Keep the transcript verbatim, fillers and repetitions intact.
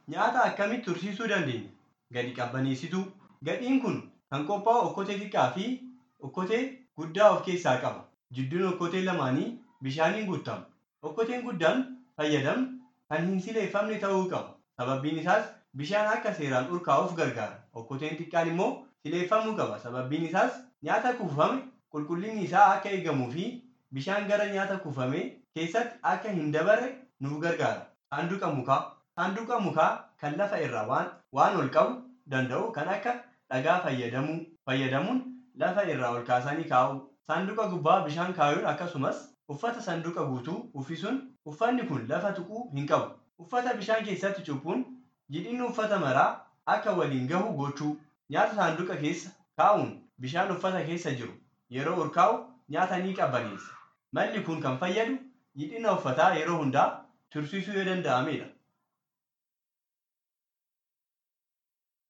Nyaata akkamitti tursiisuu dandeenya? Gadi qabbaneessituu. Gadiin kun kan qophaa'u okkotee xiqqaa fi okkotee guddaa of keessaa qaba. Jidduun okkotee lamaanii bishaaniin guutama. Okkoteen guddaan fayyadamu kan hin sileeffamne ta'uu qaba. Sababbiin isaas bishaan akka seeraan urkaa'uuf gargaara. Okkoteen xiqqaan immoo sileeffamuu qaba. Sababbiin isaas nyaata kuufame qulqullinni isaa akka eegamuu fi bishaan gara nyaata kuufame keessatti akka hin dabarre nuuf gargaara. Saanduqa mukaa. Saanduqa mukaa kan lafa irraa waan waan ol qabu danda'u kan akka dhagaa fayyadamuu fayyadamuun lafa irraa ol kaasanii kaa'u. Saanduqa gubbaa bishaan kaayuun akkasumas uffata saanduqa guutuu uffisuun uffanni kun lafa tuquu hin qabu. Uffata bishaan keessatti cuuphuun jidhiinni uffata maraa akka waliin gahu gochuu. Nyaata saanduqa keessa kaa'uun bishaan uffata keessa jiru yeroo urkaa'u nyaata ni qabbaneessa. Malli kun kan fayyadu jidhiina uffataa yeroo hundaa tursiisuu yoo danda'amedha.